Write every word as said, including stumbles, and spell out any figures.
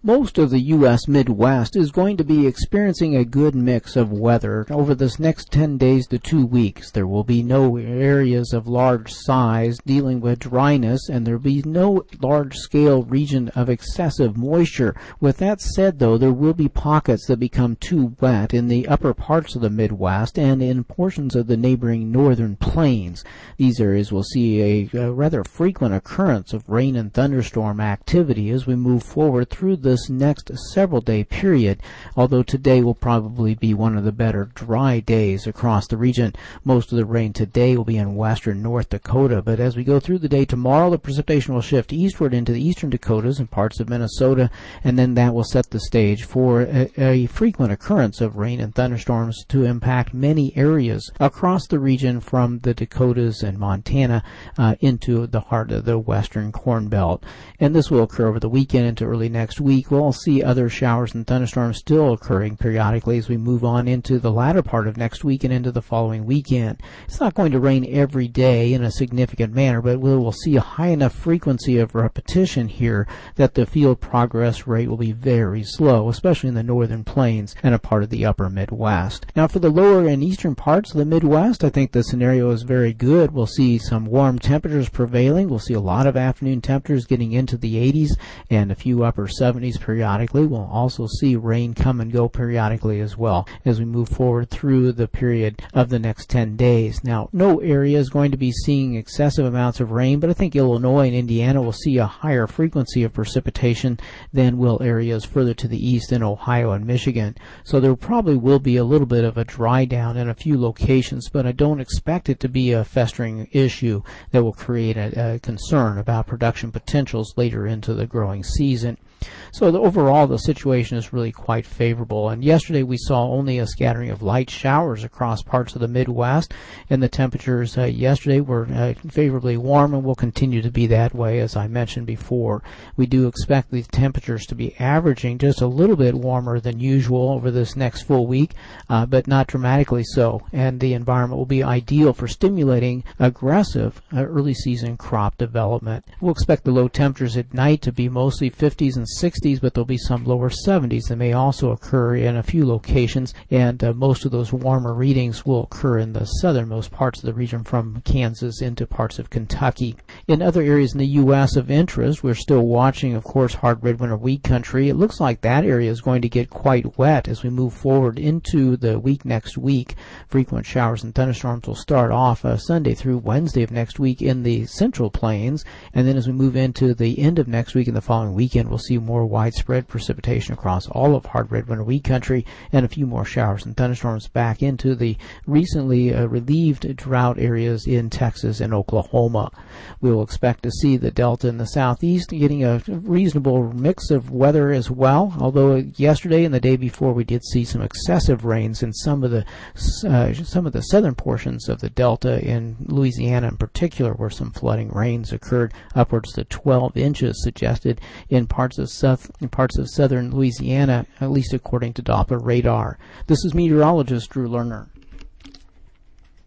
Most of the U S Midwest is going to be experiencing a good mix of weather over this next ten days to two weeks. There will be no areas of large size dealing with dryness, and there will be no large-scale region of excessive moisture. With that said, though, there will be pockets that become too wet in the upper parts of the Midwest and in portions of the neighboring northern plains. These areas will see a, a rather frequent occurrence of rain and thunderstorm activity as we move forward through this next several day period, although today will probably be one of the better dry days across the region. Most of the rain today will be in western North Dakota, but as we go through the day tomorrow, the precipitation will shift eastward into the eastern Dakotas and parts of Minnesota, and then that will set the stage for a, a frequent occurrence of rain and thunderstorms to impact many areas across the region from the Dakotas and Montana uh, into the heart of the western Corn Belt. And this will occur over the weekend into early next week. We'll see other showers and thunderstorms still occurring periodically as we move on into the latter part of next week and into the following weekend. It's not going to rain every day in a significant manner, but we will see a high enough frequency of repetition here that the field progress rate will be very slow, especially in the northern plains and a part of the upper Midwest. Now, for the lower and eastern parts of the Midwest, I think the scenario is very good. We'll see some warm temperatures prevailing. We'll see a lot of afternoon temperatures getting into the eighties and a few upper seventies periodically. We'll also see rain come and go periodically as well as we move forward through the period of the next ten days. Now, no area is going to be seeing excessive amounts of rain, but I think Illinois and Indiana will see a higher frequency of precipitation than will areas further to the east in Ohio and Michigan. So there probably will be a little bit of a dry down in a few locations, but I don't expect it to be a festering issue that will create a, a concern about production potentials later into the growing season. So the, overall, the situation is really quite favorable. And yesterday we saw only a scattering of light showers across parts of the Midwest, and the temperatures uh, yesterday were uh, favorably warm and will continue to be that way, as I mentioned before. We do expect the temperatures to be averaging just a little bit warmer than usual over this next full week, uh, but not dramatically so. And the environment will be ideal for stimulating aggressive uh, early season crop development. We'll expect the low temperatures at night to be mostly fifties and sixties, but there'll be some lower seventies that may also occur in a few locations, and uh, most of those warmer readings will occur in the southernmost parts of the region from Kansas into parts of Kentucky. In other areas in the U S of interest, we're still watching, of course, hard red winter wheat country. It looks like that area is going to get quite wet as we move forward into the week next week. Frequent showers and thunderstorms will start off uh, Sunday through Wednesday of next week in the central plains, and then as we move into the end of next week and the following weekend, we'll see more widespread precipitation across all of hard red winter wheat country and a few more showers and thunderstorms back into the recently uh, relieved drought areas in Texas and Oklahoma. We will expect to see the Delta in the southeast getting a reasonable mix of weather as well, although yesterday and the day before we did see some excessive rains in some of the uh, some of the southern portions of the Delta in Louisiana in particular, where some flooding rains occurred, upwards to twelve inches suggested in parts of south in parts of southern Louisiana, at least according to Doppler radar. This is meteorologist Drew Lerner.